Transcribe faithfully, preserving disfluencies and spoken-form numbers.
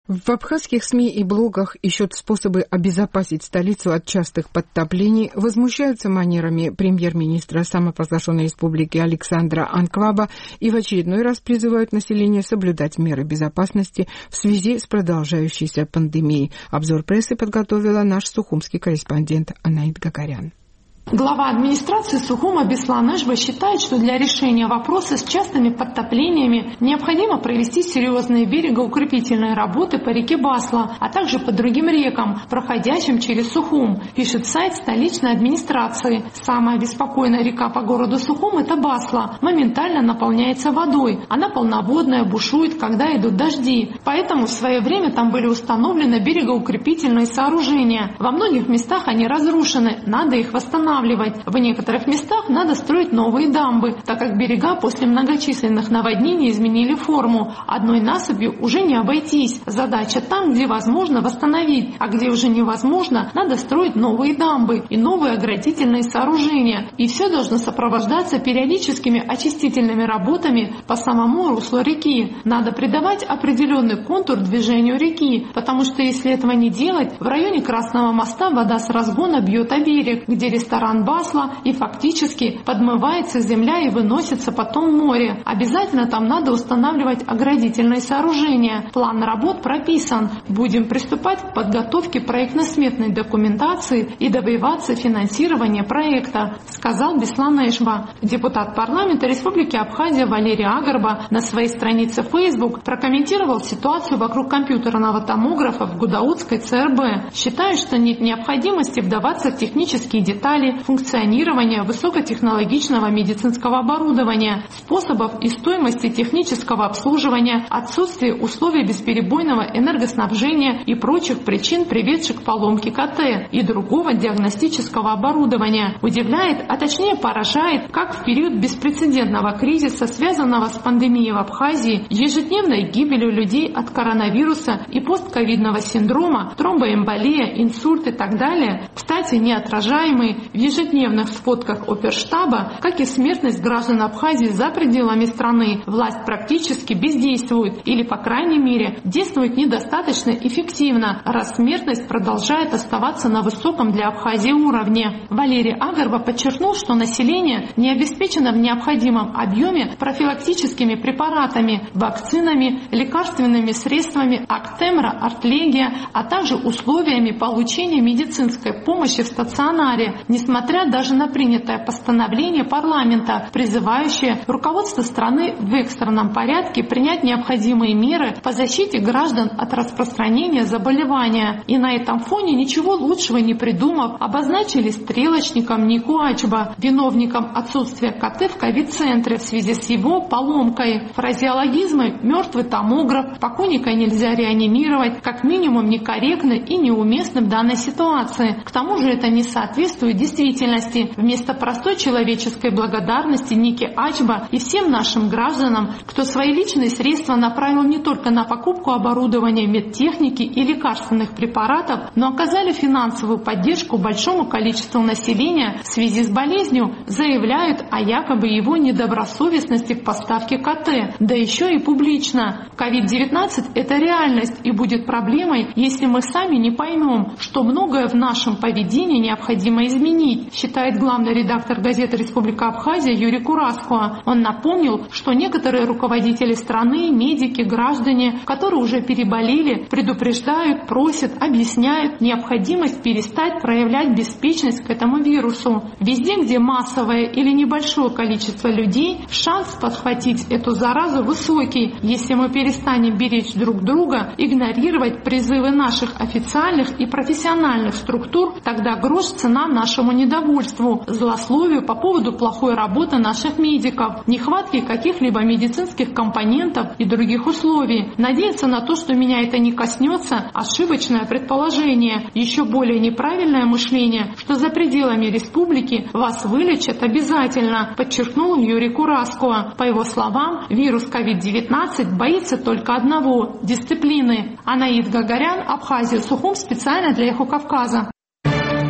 В абхазских СМИ и блогах ищут способы обезопасить столицу от частых подтоплений, возмущаются манерами премьер-министра самопровозглашенной республики Александра Анкваба и в очередной раз призывают население соблюдать меры безопасности в связи с продолжающейся пандемией. Обзор прессы подготовила наш сухумский корреспондент Анаит Гагарян. Глава администрации Сухума Беслан Эшба считает, что для решения вопроса с частыми подтоплениями необходимо провести серьезные берегоукрепительные работы по реке Басла, а также по другим рекам, проходящим через Сухум, пишет сайт столичной администрации. Самая беспокойная река по городу Сухум – это Басла. Моментально наполняется водой. Она полноводная, бушует, когда идут дожди. Поэтому в свое время там были установлены берегоукрепительные сооружения. Во многих местах они разрушены, надо их восстанавливать. В некоторых местах надо строить новые дамбы, так как берега после многочисленных наводнений изменили форму. Одной насыпью уже не обойтись. Задача там, где возможно, восстановить, а где уже невозможно, надо строить новые дамбы и новые оградительные сооружения. И все должно сопровождаться периодическими очистительными работами по самому руслу реки. Надо придавать определенный контур движению реки, потому что если этого не делать, в районе Красного моста вода с разгона бьет о берег, где ресторан Басла, и фактически подмывается земля и выносится потом в море. Обязательно там надо устанавливать оградительные сооружения. План работ прописан. Будем приступать к подготовке проектно-сметной документации и добиваться финансирования проекта, сказал Беслан Эшба. Депутат парламента Республики Абхазия Валерий Агарба на своей странице Facebook прокомментировал ситуацию вокруг компьютерного томографа в Гудаутской ЦРБ. Считаю, что нет необходимости вдаваться в технические детали функционирования высокотехнологичного медицинского оборудования, способов и стоимости технического обслуживания, отсутствие условий бесперебойного энергоснабжения и прочих причин, приведших к поломке КТ и другого диагностического оборудования. Удивляет, а точнее поражает, как в период беспрецедентного кризиса, связанного с пандемией в Абхазии, ежедневной гибелью людей от коронавируса и постковидного синдрома, тромбоэмболия, инсульт и так далее, кстати, неотражаемые в ежедневных сводках оперштаба, как и смертность граждан Абхазии за пределами страны, власть практически бездействует или, по крайней мере, действует недостаточно эффективно, раз смертность продолжает оставаться на высоком для Абхазии уровне. Валерий Агарба подчеркнул, что население не обеспечено в необходимом объеме профилактическими препаратами, вакцинами, лекарственными средствами Актемра, Артлегия, а также условиями получения медицинской помощи в стационаре, несмотря даже на принятое постановление парламента, призывающее руководство страны в экстренном порядке принять необходимые меры по защите граждан от распространения заболевания. И на этом фоне, ничего лучшего не придумав, обозначили стрелочником Нику Ачба, виновником отсутствия КТ в ковид-центре в связи с его поломкой. Фразеологизмы «мертвый томограф», «покойника нельзя реанимировать» как минимум некорректны и неуместны в данной ситуации. К тому же это не соответствует действительности. Вместо простой человеческой благодарности Нике Ачба и всем нашим гражданам, кто свои личные средства направил не только на покупку оборудования, медтехники и лекарственных препаратов, но оказали финансовую поддержку большому количеству населения в связи с болезнью, заявляют о якобы его недобросовестности в поставке КТ, да еще и публично. ковид девятнадцать – это реальность и будет проблемой, если мы сами не поймем, что многое в нашем поведении необходимо изменить, считает главный редактор газеты «Республика Абхазия» Юрий Кураско. Он напомнил, что некоторые руководители страны, медики, граждане, которые уже переболели, предупреждают, просят, объясняют необходимость перестать проявлять беспечность к этому вирусу. Везде, где массовое или небольшое количество людей, шанс подхватить эту заразу высокий, если мы перестанем беречь друг друга, игнорировать призывы наших официальных и профессиональных структур, тогда грош цена нашему недовольству, злословию по поводу плохой работы наших медиков, нехватки каких-либо медицинских компонентов и других условий. Надеяться на то, что меня это не коснется, ошибочное предположение, еще более неправильное мышление, что за пределами республики вас вылечат обязательно, подчеркнул Юрий Кураско. По его словам, вирус ковид девятнадцать боится только одного – дисциплины. Анаит Гагарян, Абхазия, Сухум, специально для Эхо Кавказа.